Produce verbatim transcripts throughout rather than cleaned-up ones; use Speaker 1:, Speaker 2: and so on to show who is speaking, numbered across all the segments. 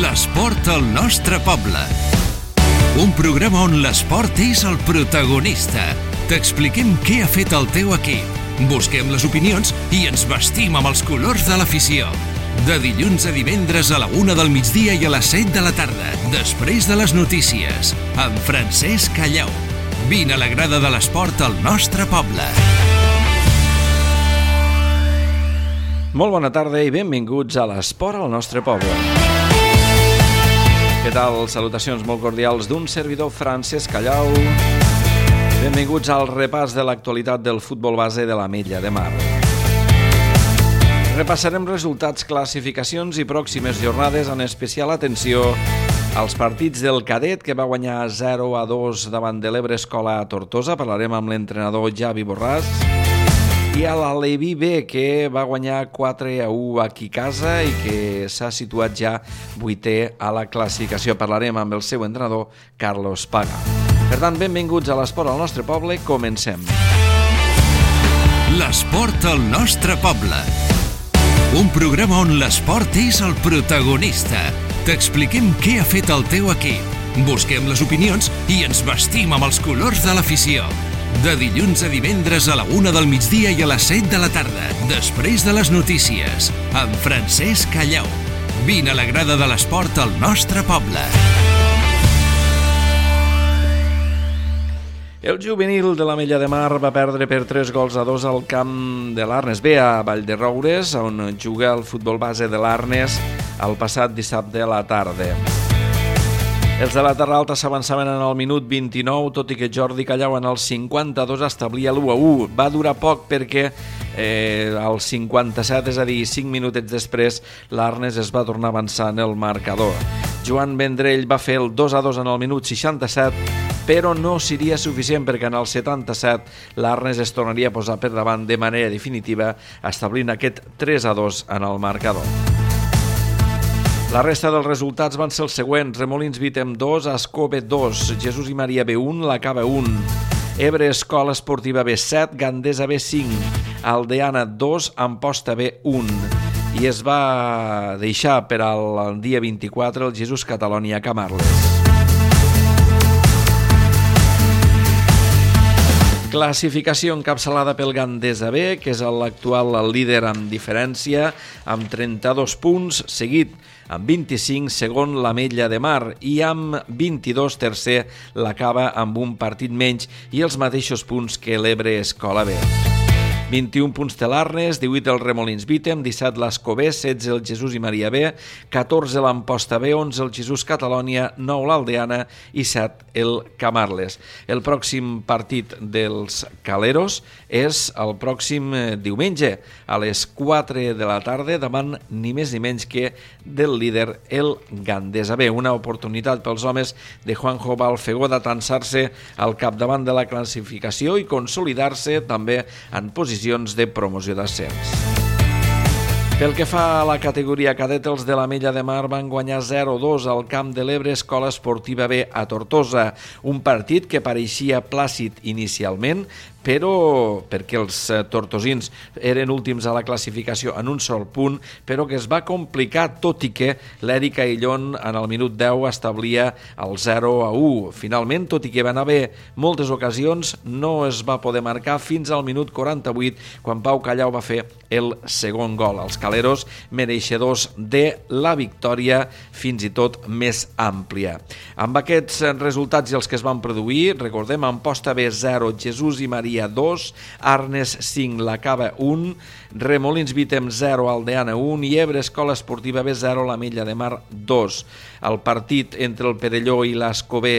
Speaker 1: L'esport al nostre poble. Un programa on l'esport és el protagonista. T'expliquem què ha fet el teu equip. Busquem les opinions i ens vestim amb els colors de l'afició. De dilluns a divendres a la una del migdia i a les set de la tarda, després de les notícies, amb Francesc Callau. Vine a la grada de l'esport al nostre poble.
Speaker 2: Molt bona tarda i benvinguts a l'esport al nostre poble. Què tal? Salutacions molt cordials d'un servidor, Francesc Callau. Benvinguts al repàs de l'actualitat del futbol base de l'Ametlla de Mar. Repassarem resultats, classificacions i pròximes jornades, en especial atenció als partits del cadet, que va guanyar zero a dos davant de l'Ebre Escola a Tortosa. Parlarem amb l'entrenador Javi Borràs. I a l'Aleví B, que va guanyar quatre a u aquí a casa i que s'ha situat ja vuitè a la classificació. Parlarem amb el seu entrenador, Carlos Paga. Per tant, benvinguts a l'esport al nostre poble. Comencem.
Speaker 1: L'esport al nostre poble. Un programa on l'esport és el protagonista. T'expliquem què ha fet el teu equip. Busquem les opinions i ens vestim amb els colors de l'afició. De dilluns a divendres a la una del migdia i a les set de la tarda, després de les notícies, amb Francesc Callau. Vine a la grada de l'esport al nostre poble.
Speaker 2: El juvenil de l'Ametlla de Mar va perdre per tres gols a dos al camp de l'Arnes B a Vallderoures, on juga el futbol base de l'Arnes el passat dissabte a la tarda. Els de la Terra Alta s'avançaven en el minut vint-i-nou, tot i que Jordi Callau en el cinquanta-dos establia l'u a u. Va durar poc perquè eh, al cinquanta-set, és a dir, cinc minutets després, l'Arnes es va tornar a avançar en el marcador. Joan Vendrell va fer el dos a dos en el minut seixanta-set, però no seria suficient perquè en el setanta-set l'Arnes es tornaria a posar per davant de manera definitiva, establint aquest tres a dos en el marcador. La resta dels resultats van ser els següents: Remolins Vítem dos, Ascó B dos, Jesús i Maria B un, La Cava un, Ebre Escola Esportiva B set, Gandesa B cinc, Aldeana dos, Amposta B un. I es va deixar per al dia vint-i-quatre el Jesús Catalonia Camarles. Classificació encapçalada pel Gandesa B, que és l'actual líder amb diferència, amb trenta-dos punts, seguit amb vint-i-cinc, segon l'Ametlla de Mar, i amb vint-i-dos, tercer l'Acaba amb un partit menys i els mateixos punts que l'Ebre Escola B. vint-i-un punts té l'Arnes, divuit el Remolins Vítem, disset l'Ascó B, setze el Jesús i Maria B, catorze l'Amposta B, onze el Jesús Catalonia, nou l'Aldeana i set el Camarles. El pròxim partit dels Caleros és el pròxim diumenge a les quatre de la tarda davant ni més ni menys que del líder el Gandesa B. Una oportunitat pels homes de Juanjo Balfegó d'atançar-se al capdavant de la classificació i consolidar-se també en posició de promoció d'ascens. Pel que fa a la categoria cadet, els de l'Ametlla de Mar van guanyar zero a dos al camp de l'Ebre Escola Esportiva B a Tortosa, un partit que pareixia plàcid inicialment, però perquè els tortosins eren últims a la classificació en un sol punt, però que es va complicar, tot i que l'Eric Aillón en el minut deu establia el zero a u. Finalment, tot i que van haver moltes ocasions, no es va poder marcar fins al minut quaranta-vuit, quan Pau Callau va fer el segon gol. Els caleros mereixedors de la victòria, fins i tot més àmplia. Amb aquests resultats i els que es van produir, recordem, Amposta B zero, Jesús i Maria dos, Arnes cinc, La Cava un, Remolins Vítem zero, Aldeana un i Ebre Escola Esportiva B zero, l'Ametlla de Mar dos. El partit entre el Perelló i l'Ascó B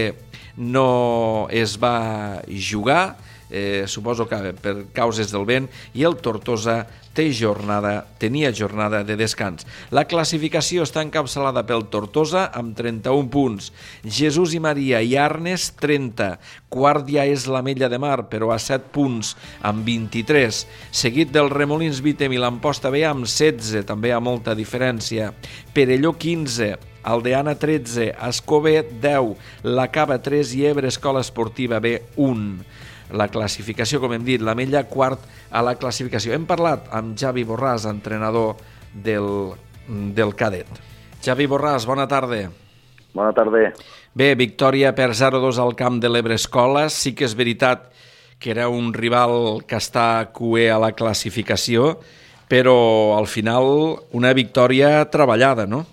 Speaker 2: no es va jugar, eh, suposo que per causes del vent, i el Tortosa té jornada, tenia jornada de descans. La classificació està encapçalada pel Tortosa amb trenta-un punts, Jesús i Maria i Arnes trenta, quart ja és l'Ametlla de Mar però a set punts amb vint-i-tres, seguit del Remolins Vítem i l'Amposta B amb setze, també a molta diferència, Perelló quinze, Aldeana tretze, Ascó B deu, La Cava tres i Ebre Escola Esportiva B un. La classificació, com hem dit, l'Ametlla quart a la classificació. Hem parlat amb Javi Borràs, entrenador del, del cadet. Javi Borràs, bona tarda.
Speaker 3: Bona tarda.
Speaker 2: Bé, victòria per zero a dos al camp de l'Ebre Escoles. Sí que és veritat que era un rival que està cuer a la classificació, però al final una victòria treballada, no?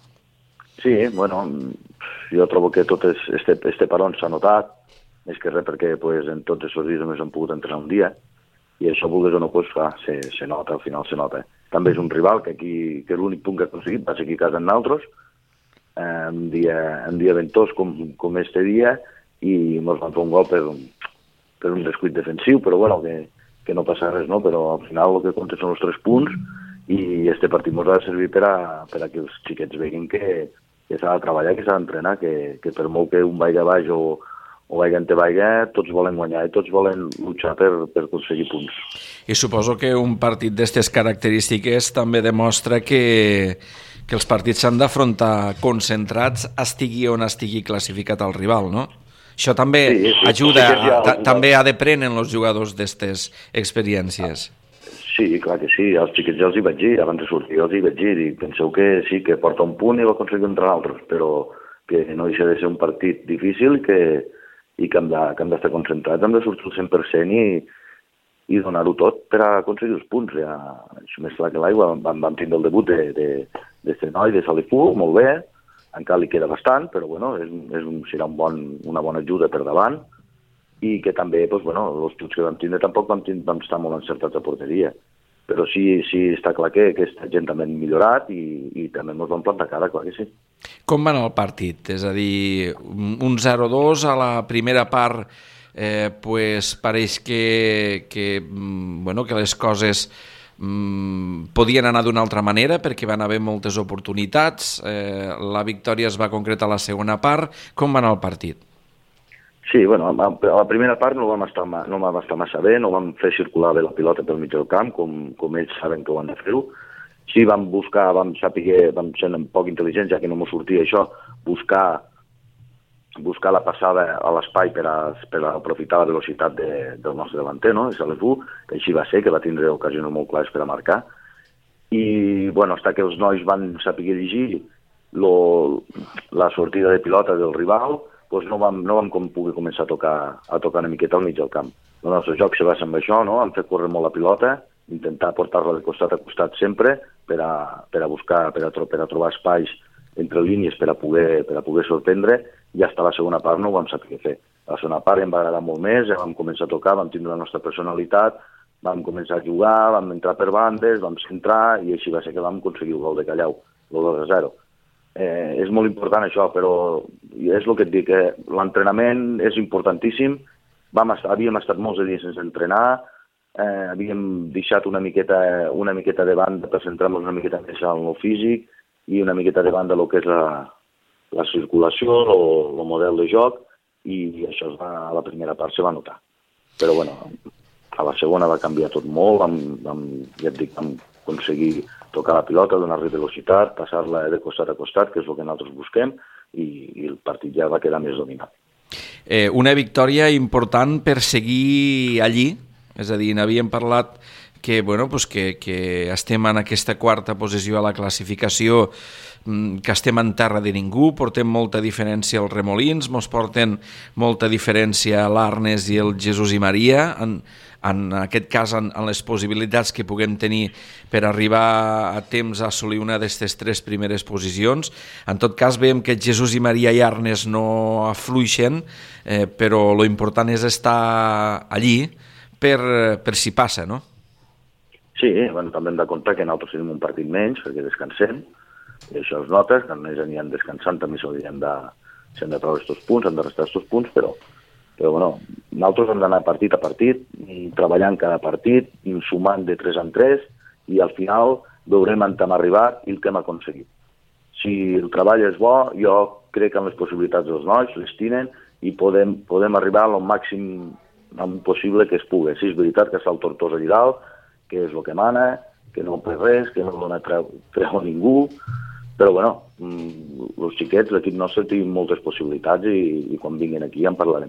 Speaker 3: Sí, bueno, jo trobo que tot este, este paron s'ha notat, més que res perquè pues, en tots aquests dies només hem pogut entrenar un dia, i això, vulguis o no, pues, clar, se, se nota, al final se nota. També és un rival que aquí, que l'únic punt que ha aconseguit va ser aquí a casa en nosaltres, eh, un dia, un dia ventós com, com este dia, i ens van fer un gol per, per un descuit defensiu, però bueno, que, que no passa res, no? Però al final el que compta són els tres punts, i este partit ens ha de servir per a, per a que els xiquets veguin que, que s'ha de treballar, que s'ha d'entrenar, que, que per molt que un vagi a baix o o vaiga en te vaiga, tots volen guanyar i tots volen luchar per, per aconseguir punts.
Speaker 2: I suposo que un partit d'aquestes característiques també demostra que, que els partits s'han d'afrontar concentrats, estigui on estigui classificat el rival, no? Això també sí, sí, ajuda, sí, ja, a, també ha de prendre els jugadors d'aquestes experiències.
Speaker 3: Sí, clar que sí, als xiquets ja els hi vaig dir, abans de sortir els hi vaig dir, i penseu que sí, que porta un punt i va aconseguir entre altres, però que no deixa de ser un partit difícil i que i que hem d'estar concentrats, hem de sortir al cent per cent i, i donar-ho tot per a aconseguir els punts. Ja, això més clar que l'aigua, vam, vam tindre el debut de, de, de Senoi, de Salifú, molt bé, encara li queda bastant, però bueno, és, és un, serà un bon, una bona ajuda per davant, i que també, doncs, bueno, els punts que vam tindre tampoc vam, tindre, vam estar molt encertats a porteria. Però sí, sí està clar que aquesta gent també han millorat i, i també ens vam plantar cara, clar que sí.
Speaker 2: Com va anar el partit? És a dir, un zero dos a la primera part, eh, pues, pareix que, que, bueno, que les coses mm, podien anar d'una altra manera perquè van haver moltes oportunitats. Eh, la victòria es va concretar a la segona part. Com va anar el partit?
Speaker 3: Sí, bueno, a la primera part no vam estar, no vam estar massa bé, no vam fer circular bé la pilota pel mig del camp, com, com ells saben que ho han de fer-ho. Sí, vam buscar, vam saber, vam ser un poc intel·ligents, ja que no m'ho sortia això, buscar, buscar la passada a l'espai per, a, per a aprofitar la velocitat de, del nostre davanter, no?, de Salifú, que així va ser, que va tindre ocasions molt clares per a marcar. I, bueno, fins que els nois van saber llegir lo, la sortida de pilota del rival, doncs no vam, no vam com poder començar a tocar, a tocar una miqueta al mig del camp. El nostre joc se basa en això, no? Hem fet córrer molt la pilota, intentar portar-la de costat a costat sempre per a, per a buscar, per a, per a trobar espais entre línies per a poder, per a poder sorprendre, i hasta la segona part no ho vam saber fer. A la segona part em va agradar molt més, ja vam començar a tocar, vam tindre la nostra personalitat, vam començar a jugar, vam entrar per bandes, vam centrar, i així va ser que vam aconseguir el gol de Callau, el dos a zero. Eh, és molt important això, però és el que et dic, que l'entrenament és importantíssim. Vam estar, havíem estat molts de dies sense entrenar, eh, havíem deixat una miqueta, una miqueta de banda per centrar-nos una miqueta més en el físic i una miqueta de banda el que és la, la circulació, el model de joc, i això es va, a la primera part se va notar. Però bueno, a la segona va canviar tot molt, vam, vam, ja et dic, vam aconseguir tocar la pilota, donar-li velocitat, passar-la de costat a costat, que és el que nosaltres busquem, i, i el partit ja va quedar més dominat.
Speaker 2: Eh, una victòria important per seguir allí, és a dir, n'havíem parlat que, bueno, pues que, que estem en aquesta quarta posició a la classificació, que estem en terra de ningú, portem molta diferència als Remolins, mos porten molta diferència l'Arnes i el Jesús i Maria, en, en aquest cas en, en les possibilitats que puguem tenir per arribar a temps a assolir una d'aquestes tres primeres posicions. En tot cas veiem que Jesús i Maria i Arnes no afluixen, eh, però lo important és estar allí per, per si passa, no?
Speaker 3: Sí, bueno, també hem de comptar que nosaltres tenim un partit menys perquè descansem, i això es nota, que només aniran descansant, també s'haurien de, s'han de treure aquests punts, han de restar aquests punts, però, però bueno, nosaltres hem d'anar partit a partit, treballant cada partit, sumant de tres en tres, i al final veurem on hem arribat i el que hem aconseguit. Si el treball és bo, jo crec en les possibilitats dels nois, les tenen, i podem, podem arribar al màxim possible que es pugui. Si és veritat que està el Tortosa allà dalt, que és el que mana, que no té res, que no dona treu, treu a ningú, però bueno, els xiquets, l'equip nostre té moltes possibilitats i, i quan vinguin aquí ja en parlarem.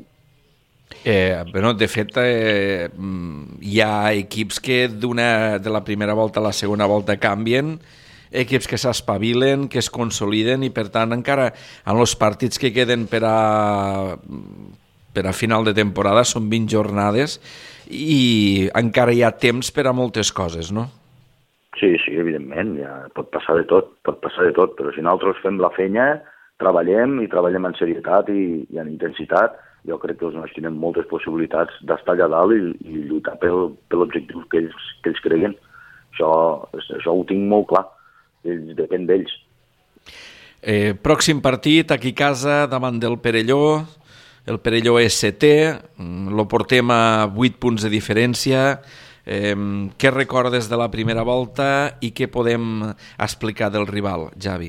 Speaker 2: Eh, bueno, de fet, eh, hi ha equips que d'una, de la primera volta a la segona volta canvien, equips que s'espavilen, que es consoliden i per tant encara en els partits que queden per a, per a final de temporada són vint jornades i encara hi ha temps per a moltes coses, no?
Speaker 3: Sí, sí, evidentment, ja pot passar de tot, pot passar de tot, però si nosaltres fem la feina, treballem i treballem en serietat i, i en intensitat, jo crec que els nostres tenen moltes possibilitats d'estar allà dalt i, i lluitar pel, per l'objectiu que ells, que ells creguen. Això, això ho tinc molt clar, ells, depèn d'ells.
Speaker 2: Eh, pròxim partit, aquí a casa, davant del Perelló, el Perelló és setè, lo portem a vuit punts de diferència. Eh, què recordes de la primera volta i què podem explicar del rival, Javi?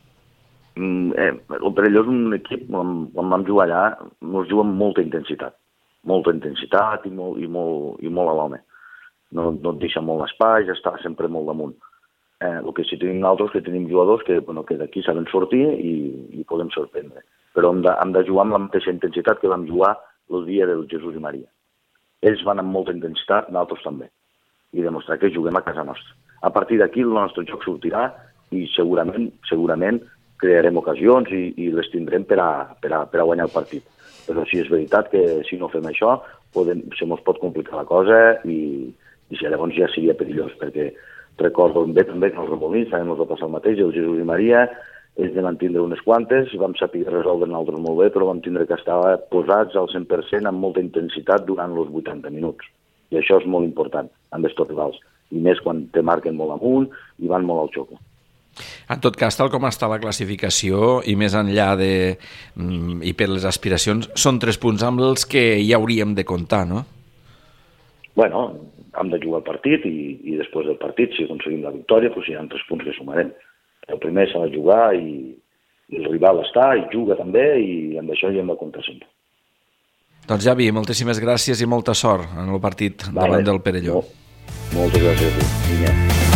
Speaker 3: Mm, eh, el Perelló és un equip, quan, quan vam jugar allà, ens juga amb molta intensitat, molta intensitat i molt, i molt, i molt a l'home. No, no et deixa molt l'espai, està sempre molt damunt. Eh, el que sí tenim nosaltres, que tenim jugadors que, bueno, que d'aquí saben sortir i, i podem sorprendre. Però hem de, hem de jugar amb la mateixa intensitat que vam jugar el dia del Jesús i Maria. Ells van amb molta intensitat, nosaltres també, i demostrar que juguem a casa nostra. A partir d'aquí el nostre joc sortirà i segurament segurament crearem ocasions i, i les tindrem per a, per, a, per a guanyar el partit. Però sí és veritat que si no fem això podem, se mos pot complicar la cosa i, i si llavors ja seria perillós, perquè recordo bé també que els Remolins també ens va passar el mateix, el Jesús i Maria, ells en van tindre unes quantes, vam saber resoldre nosaltres molt bé, però vam tindre que estar posats al cent per cent amb molta intensitat durant els vuitanta minuts. I això és molt important amb els rivals, i més quan te marquen molt amunt i van molt al xoc.
Speaker 2: En tot cas, tal com està la classificació i més enllà de, mm, i per les aspiracions, són tres punts amb els que ja hauríem de comptar, no?
Speaker 3: Bueno, hem de jugar el partit i, i després del partit, si aconseguim la victòria, doncs hi ha tres punts que sumarem. El primer s'ha de jugar i, i el rival està i juga també i amb això ja hem de comptar sempre.
Speaker 2: Doncs Javi, moltíssimes gràcies i molta sort en el partit vale. Davant del Perelló.
Speaker 3: Mol, moltes gràcies a tu. Vinga.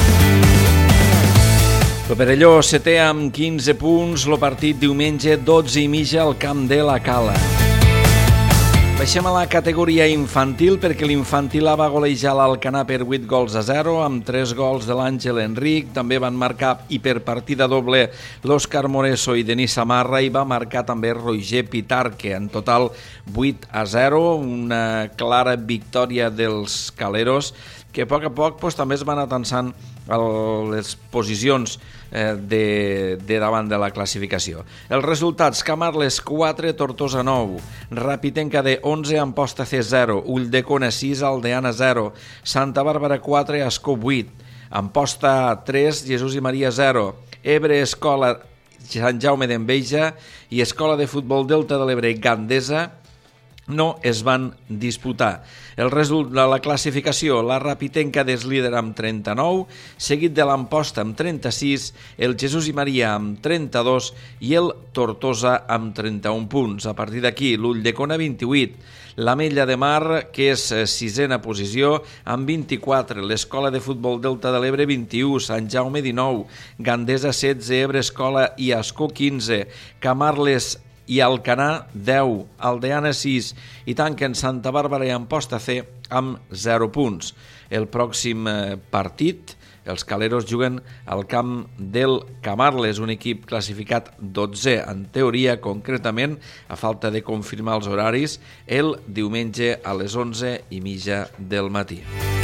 Speaker 2: El Perelló setè amb quinze punts, el partit diumenge dotze i mitja al camp de la Cala. Baixem a la categoria infantil perquè l'infantil A va golejar l'Alcanar per vuit gols a zero amb tres gols de l'Àngel Enric. També van marcar i per partida doble l'Òscar Moreso i Denis Samarra i va marcar també Roger Pitarque. En total vuit a zero, una clara victòria dels caleros que a poc a poc doncs, també es van atansant a les posicions eh, de, de davant de la classificació. Els resultats: Camarles quatre, Tortosa nou, Rapitenca de onze, Amposta C zero, Ulldecona sis, Aldeana zero, Santa Bàrbara quatre, Ascó vuit, Amposta tres, Jesús i Maria zero, Ebre Escola Sant Jaume d'Enveja i Escola de Futbol Delta de l'Ebre Gandesa no es van disputar. El resultat de la classificació: la Rapitenca és líder amb trenta-nou, seguit de l'Amposta amb trenta-sis, el Jesús i Maria amb trenta-dos i el Tortosa amb trenta-un punts. A partir d'aquí, l'Ulldecona vint-i-vuit, l'Ametlla de Mar, que és sisena posició, amb vint-i-quatre, l'Escola de Futbol Delta de l'Ebre vint-i-u, Sant Jaume dinou, Gandesa setze, Ebre Escola i Ascó quinze, Camarles i Alcanar deu, Aldeana sis i tanquen Santa Bàrbara i Amposta C amb zero punts. El pròxim partit, els caleros juguen al camp del Camarles, un equip classificat dotzè, en teoria, concretament, a falta de confirmar els horaris, el diumenge a les onze i mitja del matí.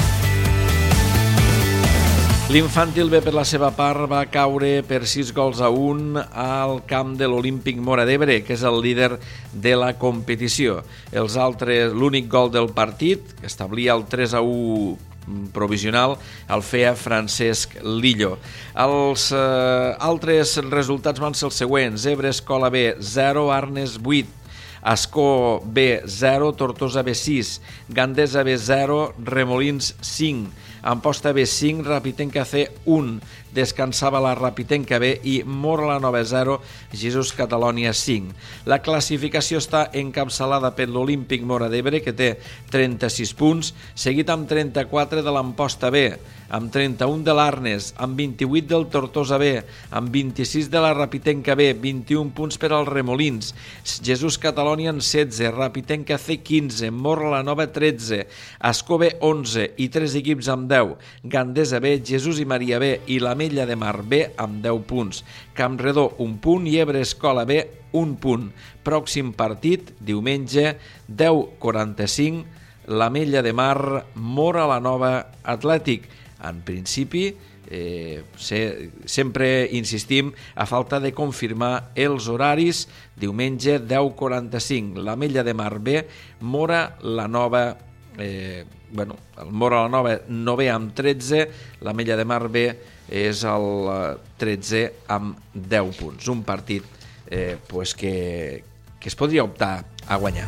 Speaker 2: L'infantil B, per la seva part, va caure per sis gols a un al camp de l'Olímpic Móra d'Ebre, que és el líder de la competició. Els altres, l'únic gol del partit, que establia el tres a u provisional, el feia Francesc Lillo. Els eh, altres resultats van ser els següents: Ebre Escola B zero, Arnes vuit, Ascó B zero, Tortosa B sis, Gandesa B zero, Remolins cinc, Amposta B cinc, Rapitenca C un, descansava la Rapitenca B i Móra la Nova zero, Jesús Catalònia cinc. La classificació està encapçalada per l'Olímpic Móra d'Ebre, que té trenta-sis punts, seguit amb trenta-quatre de l'Amposta B, amb trenta-un de l'Arnes, amb vint-i-vuit del Tortosa B, amb vint-i-sis de la Rapitenca B, vint-i-un punts per als Remolins, Jesús Catalònia en setze, Rapitenca C quinze, Móra la Nova tretze, Ascó B onze i tres equips amb deu, Gandesa B, Jesús i Maria B i la l'Ametlla de Mar B amb deu punts, Campredó un punt i Ebre Escola B un punt. Pròxim partit, diumenge, deu quaranta-cinc, l'Ametlla de Mar, Móra la Nova Atlètic. En principi, eh, se, sempre insistim, a falta de confirmar els horaris, diumenge deu quaranta-cinc, l'Ametlla de Mar B, Móra la Nova eh, bueno, el Móra la Nova no ve amb tretze, l'Ametlla de Mar B és el tretze amb deu punts. Un partit eh, pues que, que es podria optar a guanyar.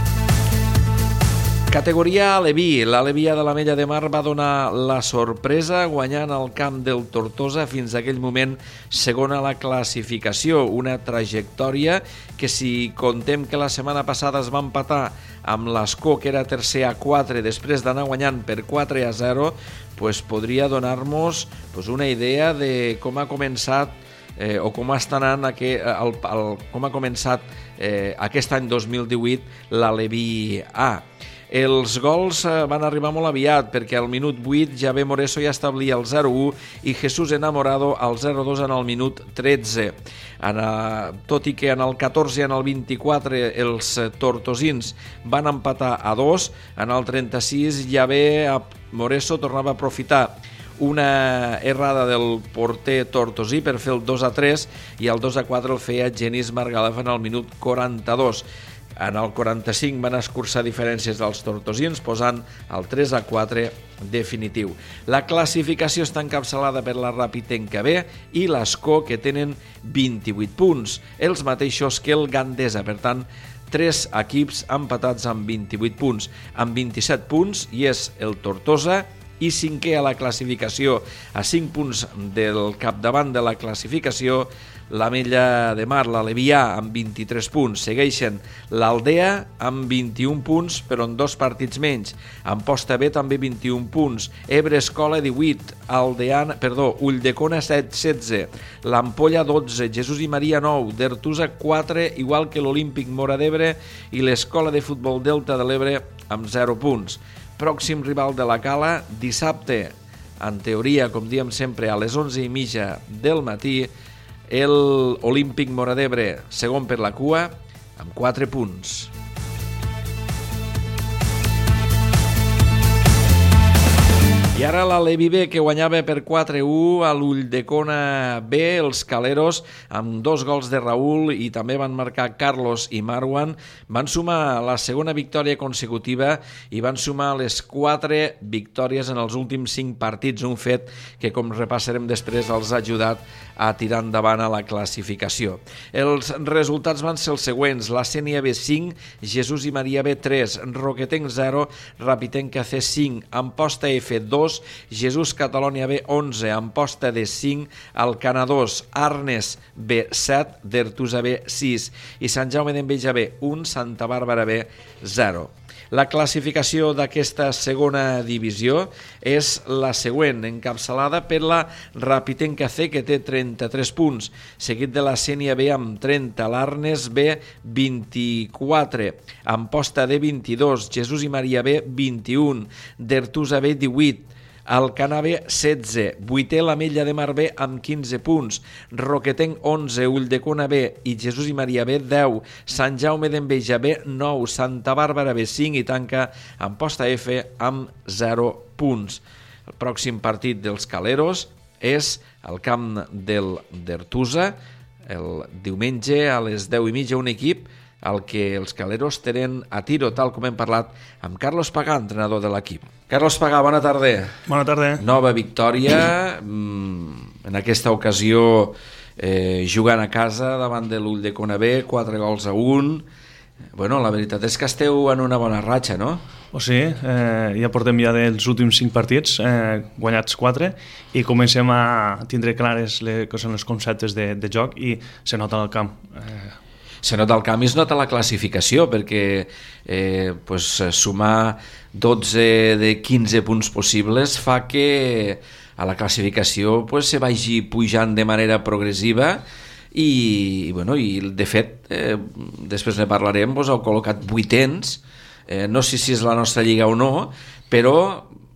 Speaker 2: Categoria Aleví. L'Alevia de l'Ametlla de Mar va donar la sorpresa guanyant el camp del Tortosa, fins a aquell moment segona a la classificació. Una trajectòria que, si contem que la setmana passada es va empatar amb l'Escó, que era tercer a quatre, després d'anar guanyant per quatre a zero, pues podria donar-nos pues una idea de com ha començat eh, o com està anant aquest, el, el, com ha començat eh, aquest any dos mil divuit l'Aleví A. Els gols van arribar molt aviat, perquè al minut vuit Javé Moreso ja establia el zero u i Jesús Enamorado al zero dos en el minut tretze. En, tot i que en el catorze i en el vint-i-quatre els tortosins van empatar a dos, en el trenta-sis Javé Moreso tornava a aprofitar una errada del porter tortosí per fer el dos a tres i el dos a quatre el feia Genís Margalef en el minut quaranta-dos. En el quaranta-cinc van escurçar diferències dels tortosins, posant el tres a quatre definitiu. La classificació està encapçalada per la Rapitenca B i l'Escó, que tenen vint-i-vuit punts, els mateixos que el Gandesa. Per tant, tres equips empatats amb vint-i-vuit punts. Amb vint-i-set punts hi és el Tortosa, i cinquè a la classificació, a cinc punts del capdavant de la classificació, l'Ametlla de Mar, l'Aleví A, amb vint-i-tres punts. Segueixen l'Aldea amb vint-i-un punts, però en dos partits menys. Amposta B també vint-i-un punts. Ebre Escola divuit, Aldeana, perdó, Ulldecona setze, l'Ampolla dotze, Jesús i Maria nou, d'Ertusa quatre, igual que l'Olímpic Móra d'Ebre i l'Escola de Futbol Delta de l'Ebre amb zero punts. Pròxim rival de la Cala, dissabte, en teoria, com diem sempre, a les onze i mitja del matí, el Olímpic Móra d'Ebre, segon per la cua, amb quatre punts. I ara l'Aleví B, que guanyava per quatre a u a l'Ulldecona B, els caleros, amb dos gols de Raül, i també van marcar Carlos i Marwan, van sumar la segona victòria consecutiva i van sumar les quatre victòries en els últims cinc partits, un fet que, com repassarem després, els ha ajudat a tirar endavant a la classificació. Els resultats van ser els següents: la Sénia B cinc, Jesús i Maria B tres, Roquetenc zero, Rapitenca C cinc, Amposta F dos, Jesús Catalònia B onze, Amposta D cinc, Alcana dos, Arnes B set, d'Ertusa B sis i Sant Jaume d'Enveja B un, Santa Bàrbara B zero. La classificació d'aquesta segona divisió és la següent, encapçalada per la Rapitenca C, que té trenta-tres punts, seguit de la Sénia B amb trenta, l'Arnes B vint-i-quatre, Amposta D vint-i-dos, Jesús i Maria B vint-i-un, d'Ertusa B divuit, Alcana B setze, vuitè l'Ametlla de Mar B amb quinze punts, Roquetenc onze, Ulldecona B i Jesús i Maria B deu, Sant Jaume d'Enveja B nou, Santa Bàrbara B cinc i tanca Amposta F amb zero punts. El pròxim partit dels caleros és al camp del d'Ertusa, el diumenge a les deu i mitja, un equip al que els caleros tenen a tiro, tal com hem parlat amb Carlos Pagà, entrenador de l'equip. Carlos Pagà, bona tarda.
Speaker 4: Bona tarda.
Speaker 2: Nova victòria, en aquesta ocasió eh, jugant a casa davant de l'Ulldecona B, quatre gols a un. Bueno, la veritat és que esteu en una bona ratxa, no?
Speaker 4: O sigui, eh, ja portem ja dels últims cinc partits, eh, guanyats quatre, i comencem a tindre clares les, que són els conceptes de, de joc i se nota al camp. Eh,
Speaker 2: Se nota el canvi, es nota la classificació, perquè eh, pues, sumar dotze de quinze punts possibles fa que a la classificació pues, se vagi pujant de manera progressiva i, bueno, i de fet, eh, després ne parlarem, pues, heu col·locat vuitens, eh, no sé si és la nostra lliga o no, però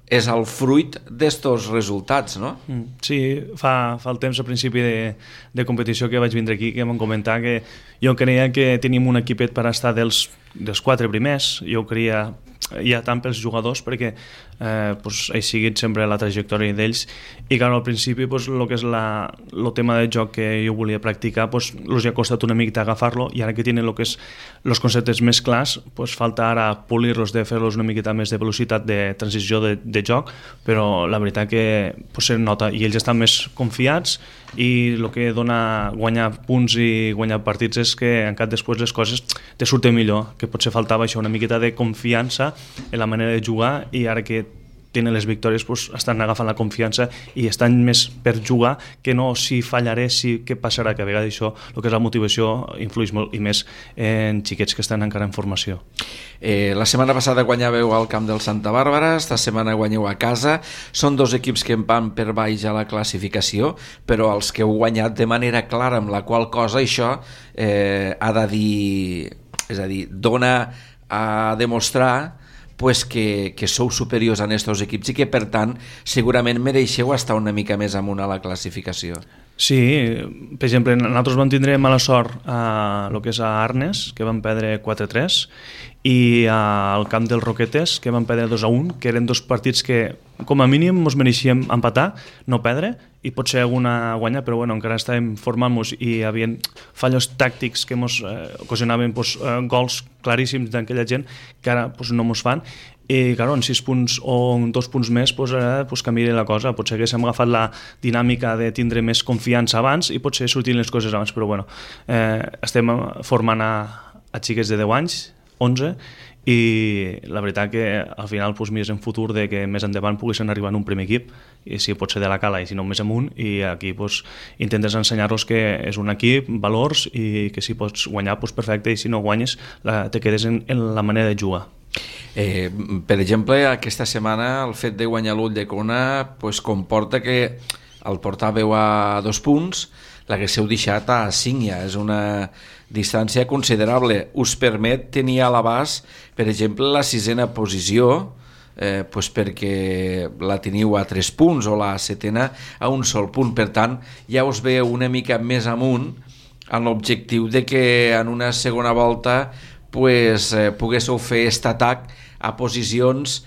Speaker 2: és el fruit d'estos resultats, no?
Speaker 4: Sí, fa, fa el temps, al principi de, de competició que vaig vindre aquí, que vam comentar que jo creia que teníem un equipet per estar dels, dels quatre primers. Jo creia ja tant pels jugadors, perquè eh, pues, he seguit sempre la trajectòria d'ells, i clar, al principi pues, el que és la, el tema de joc que jo volia practicar, pues, els ha costat una mica agafar-lo, i ara que tenen el que és els conceptes més clars, pues, falta ara polir-los, de fer-los una miqueta més de velocitat de transició de, de joc, però la veritat que pues, se nota, i ells estan més confiats, i el que dona guanyar punts i guanyar partits és que encara després les coses te surten millor, que potser faltava això, una miqueta de confiança en la manera de jugar, i ara que tenen les victòries pues, estan agafant la confiança i estan més per jugar que no si fallaré, si què passarà, que a vegades això, el que és la motivació, influeix molt, i més en xiquets que estan encara en formació.
Speaker 2: Eh, la setmana passada guanyàveu al camp del Santa Bàrbara, esta setmana guanyeu a casa. Són dos equips que en van per baix a la classificació, però els que heu guanyat de manera clara, amb la qual cosa això eh, ha de dir, és a dir, dona a demostrar pues que, que sou superiors a estos equips i que per tant segurament mereixeu estar una mica més amunt a la classificació.
Speaker 4: Sí, per exemple, nosaltres vam tindre mala sort a el que és a Arnes, que vam perdre quatre a tres, i al camp dels Roquetes, que vam perdre dos a un, que eren dos partits que com a mínim ens mereixíem empatar, no perdre, i potser alguna guanya, però bueno, encara estàvem formant-nos i hi havia fallos tàctics que ens eh, ocasionaven pues, eh, gols claríssims d'aquella gent que ara pues, no ens fan, i claro, en sis punts o en dos punts més pues, ara pues, canviaré la cosa. Potser haguéssim agafat la dinàmica de tindre més confiança abans i potser sortint les coses abans, però bueno, eh, estem formant a, a xiquets de deu anys, onze, i la veritat que al final pues, mires en futur de que més endavant poguessin arribar en un primer equip, i si pot ser de la cala i si no més amunt, i aquí pues, intentes ensenyar-los que és un equip, valors, i que si pots guanyar pues, perfecte, i si no guanyes la, te quedes en, en la manera de jugar.
Speaker 2: Eh, per exemple, aquesta setmana el fet de guanyar l'Ulldecona pues, comporta que el portàveu a dos punts, l'haguéssiu deixat a cinc ja, és una distància considerable. Us permet tenir a l'abast, per exemple, la sisena posició, eh, pues perquè la teniu a tres punts, o la setena a un sol punt. Per tant, ja us veu una mica més amunt en l'objectiu de que en una segona volta pues, eh, poguéssiu fer aquest atac a posicions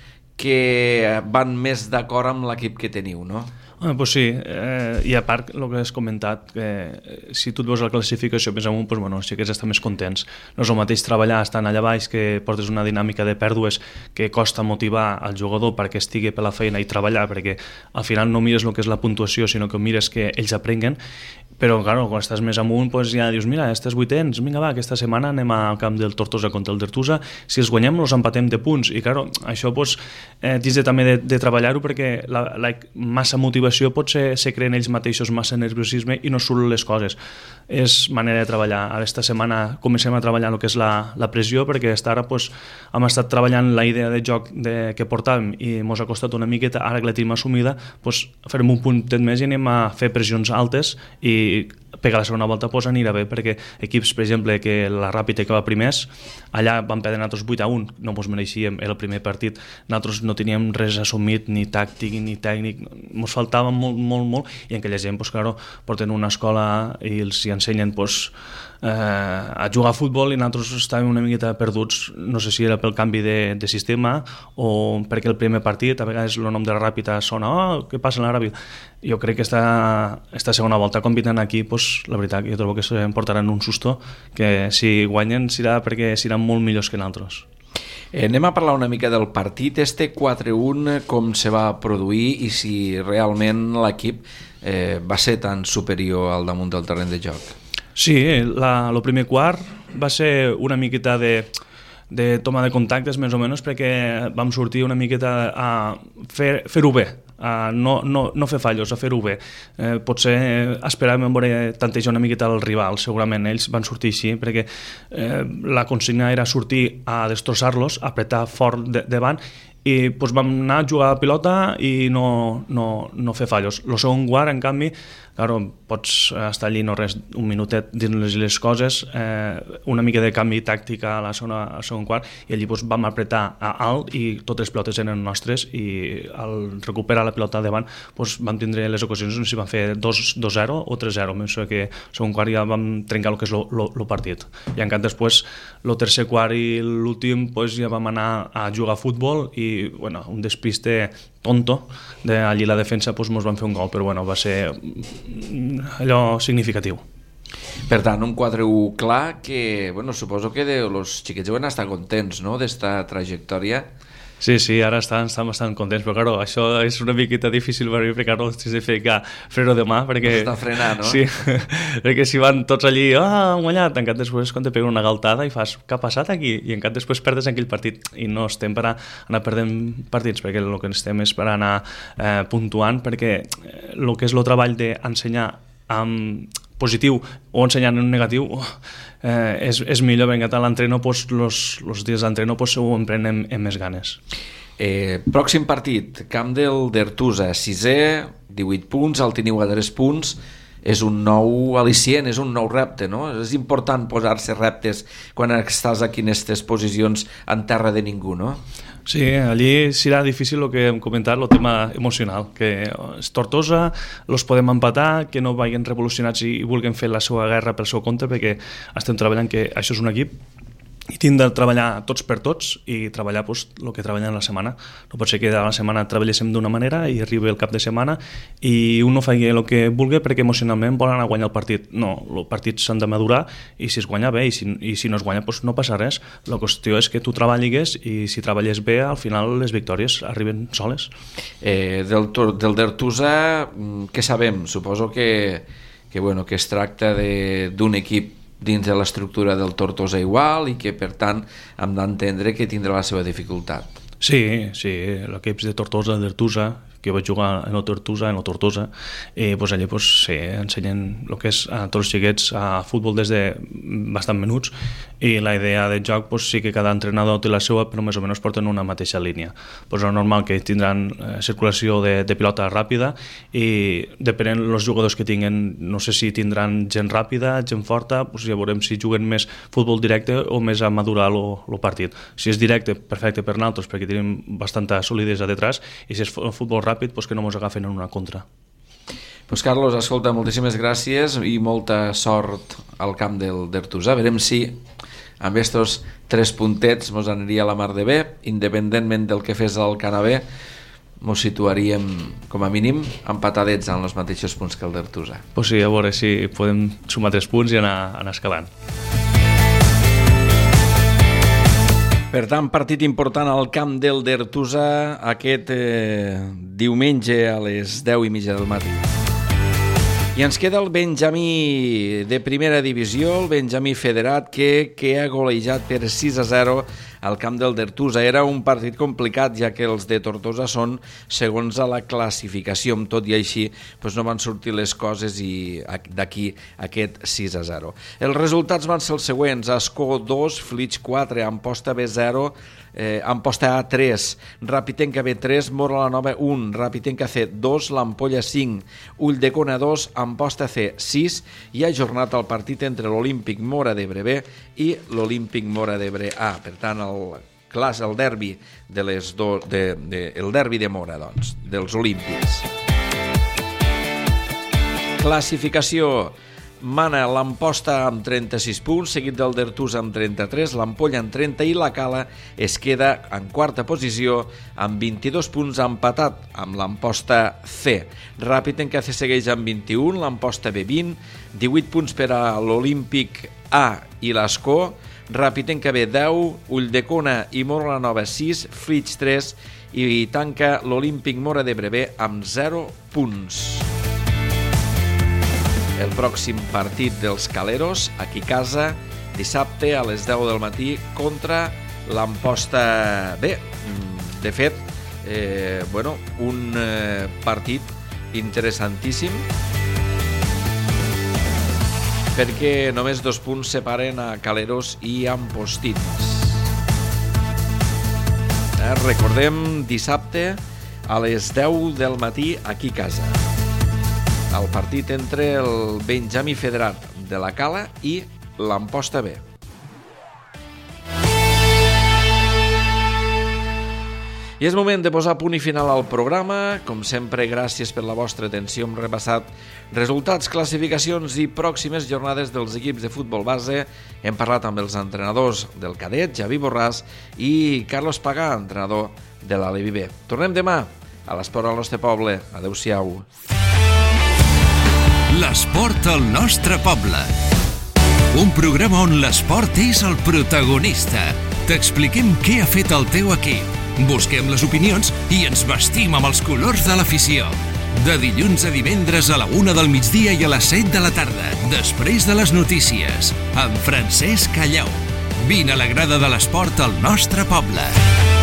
Speaker 2: que van més d'acord amb l'equip que teniu, no?
Speaker 4: Ah, pues sí, eh, i a part el que has comentat, que eh, si tu et veus la classificació més amunt, pues, bueno, sí que has d'estar més contents. No és el mateix treballar estant allà baix, que portes una dinàmica de pèrdues que costa motivar al jugador perquè estigui per la feina i treballar, perquè al final no mires el que és la puntuació, sinó que mires que ells aprenguen. Però, claro, quan estàs més amunt, pues ja dius, mira, estàs vuitens, vinga, va, aquesta setmana anem al camp del Tortosa contra el d'Artusa, si els guanyem, els empatem de punts. I, claro, això, pues, eh, tens de, també de, de treballar-ho, perquè la, la massa motivació potser se creen ells mateixos, massa nerviosisme, i no surten les coses. És manera de treballar. Ara, esta setmana, comencem a treballar el que és la, la pressió, perquè fins ara, pues, hem estat treballant la idea de joc de, que portàvem, i ens ha costat una miqueta, ara que la tenim assumida, pues, farem un puntet més i anem a fer pressions altes, i pegar la segona volta pues, anirà bé, perquè equips, per exemple, que la Ràpita que va primers, allà vam perdre nosaltres vuit a un, no ens mereixíem, era el primer partit, nosaltres no teníem res assumit, ni tàctic ni tècnic, ens faltava molt, molt, molt, i en aquella gent, pues, claro, porten una escola i els hi ensenyen pues, eh, a jugar a futbol, i nosaltres estàvem una miqueta perduts, no sé si era pel canvi de, de sistema o perquè el primer partit, a vegades el nom de la Ràpita sona, oh, què passa en la Ràpita? Jo crec que esta, esta segona volta compiten aquí, pues, la veritat que jo trobo que em portaran un susto, que si guanyen serà perquè seran molt millors que nosaltres.
Speaker 2: Eh, anem a parlar una mica del partit, este quatre a un, com se va produir i si realment l'equip eh, va ser tan superior al damunt del terreny de joc.
Speaker 4: Sí, la, el primer quart va ser una miqueta de, de toma de contactes, més o menys, perquè vam sortir una miqueta a fer, fer-ho bé, a no, no, no fer fallos, a fer-ho bé. Eh, potser esperàvem veure tantejar una miqueta el rival, segurament ells van sortir així, perquè eh, la consigna era sortir a destrossar-los, apretar fort de, davant, i doncs, vam anar a jugar a pilota i no, no, no fer fallos. El segon quart, en canvi, claro, pots estar allí no res, un minutet dins les coses, eh, una mica de canvi tàctic a la zona al segon quart, i allí doncs, vam apretar a alt i totes les pilotes eren nostres, i al recuperar la pilota davant doncs, vam tindre les ocasions on s'hi van fer dos zero o tres zero, més que al segon quart ja vam trencar el que és el partit. I encara després, el tercer quart i l'últim doncs, ja vam anar a jugar a futbol i bueno, un despiste tonto d'allí la defensa doncs, mos van fer un gol, però bueno, va ser allò significatiu.
Speaker 2: Per tant, un quatre u clar que, bueno, suposo que els xiquets van estar contents, no?, d'esta trajectòria.
Speaker 4: Sí, sí, ara estan, estan bastant contents, però claro, això és una miqueta difícil per mi, perquè no tens de fer que freno de mà, perquè...
Speaker 2: Està frenant, no?
Speaker 4: Sí, perquè si van tots allí, ah, han guanyat, encara després quan te peguen una galtada i fas, què ha passat aquí? I encara després perdes aquell partit, i no estem per anar perdent partits, perquè el que estem és per anar eh, puntuant, perquè el que és el treball d'ensenyar amb positiu o ensenyant en negatiu eh, és, és millor, perquè a l'entreno pues, los, los dies d'entreno pues, ho emprenem amb més ganes.
Speaker 2: Eh, pròxim partit, Camp del d'Ertusa, sisè, divuit punts, el teniu a tres punts, és un nou al·licient, és un nou repte, no? És important posar-se reptes quan estàs aquí en aquestes posicions en terra de ningú, no?
Speaker 4: Sí, allí serà difícil el que hem comentat, el tema emocional, que és Tortosa, els podem empatar, que no vagin revolucionats i vulguin fer la seva guerra pel seu compte, perquè estem treballant que això és un equip i tinc de treballar tots per tots i treballar pues, el que treballem la setmana. No pot ser que a la setmana treballéssim d'una manera i arribi el cap de setmana i un no faci el que vulgui perquè emocionalment vol anar a guanyar el partit. No, els partits s'han de madurar i si es guanya bé i si, i si no es guanya pues, no passa res. La qüestió és que tu treballis i si treballes bé al final les victòries arriben soles.
Speaker 2: Eh, del del d'Ertusa, què sabem? Suposo que, que, bueno, que es tracta d'un equip dins de l'estructura del Tortosa igual i que per tant hem d'entendre que tindrà la seva dificultat.
Speaker 4: Sí, sí, l'equip de Tortosa, d'Ertusa, que vaig jugar en el Tortosa, en el Tortosa, i pues, allà pues, sí, ensenyen el que és a tots els xiquets a futbol des de bastant menuts i la idea de joc pues, sí que cada entrenador té la seva, però més o menys porten una mateixa línia. Pues, és normal que tindran eh, circulació de, de pilota ràpida i depenent dels jugadors que tinguen, no sé si tindran gent ràpida, gent forta, pues, ja veurem si juguen més futbol directe o més a madurar el partit. Si és directe, perfecte per nosaltres, perquè tenim bastanta solidesa detrás, i si és futbol ràpid, pues que no mos agafen en una contra.
Speaker 2: Pues Carlos, escolta, moltíssimes gràcies i molta sort al camp del d'Ertusa. Verem si amb estos tres puntets mos aniria a la mar de bé, independentment del que fes el Canavè, mos situaríem com a mínim empatadets en els mateixos punts que el d'Ertusa.
Speaker 4: Pues sí, a veure si podem sumar tres punts i anar, anar escalant.
Speaker 2: Per tant, partit important al camp del d'Ertusa aquest eh, diumenge a les deu i mitja del matí. I ens queda el Benjamí de primera divisió, el Benjamí federat, que, que ha golejat per sis a zero al camp del d'Ertusa. Era un partit complicat, ja que els de Tortosa són segons a la classificació. Amb tot i així, doncs no van sortir les coses i d'aquí aquest sis a zero. Els resultats van ser els següents: Ascó dos, Flix quatre, Amposta B zero, eh, Amposta A tres, Rapitenca B tres, Mora la Nova un, Rapitenca C dos, l'Ampolla cinc, Ulldecona dos, Amposta C sis, i ha ajornat el partit entre l'Olímpic Mora d'Ebre B i l'Olímpic Mora d'Ebre A. Per tant, el clas, el derbi de les do, de, de, el derbi de Mora, doncs, dels Olímpics. Classificació: mana l'Amposta amb trenta-sis punts, seguit del d'Ertusa amb trenta-tres, l'Ampolla amb trenta i la Cala es queda en quarta posició amb vint-i-dos punts, empatat amb l'Amposta C. Rapitenca C segueix amb vint-i-un, l'Amposta B vint, divuit punts per a l'Olímpic A i l'Ascó, Rapitenca B deu, Ulldecona i Mora la Nova sis, Flix tres i tanca l'Olímpic Mora d'Ebre B amb zero punts. El pròxim partit dels Caleros, aquí a casa, dissabte a les deu del matí contra l'Amposta B. De fet, eh, bueno, un eh, partit interessantíssim, perquè només dos punts separen a Caleros i Ampostins. Eh, recordem, dissabte a les deu del matí aquí a casa. el partit entre el Benjamí Federat de la Cala i l'Amposta B. I és moment de posar punt i final al programa. Com sempre, gràcies per la vostra atenció. Hem repassat resultats, classificacions i pròximes jornades dels equips de futbol base. Hem parlat amb els entrenadors del cadet, Javi Borràs, i Carlos Pagà, entrenador de l'Alevi B. Tornem demà a l'Esport al nostre poble. Adéu-siau.
Speaker 1: L'esport al nostre poble. Un programa on l'esport és el protagonista. T'expliquem què ha fet el teu equip. Busquem les opinions i ens vestim amb els colors de l'afició. De dilluns a divendres a la una del migdia i a les set de la tarda, després de les notícies, amb Francesc Callau. Vine a la grada de l'esport al nostre poble.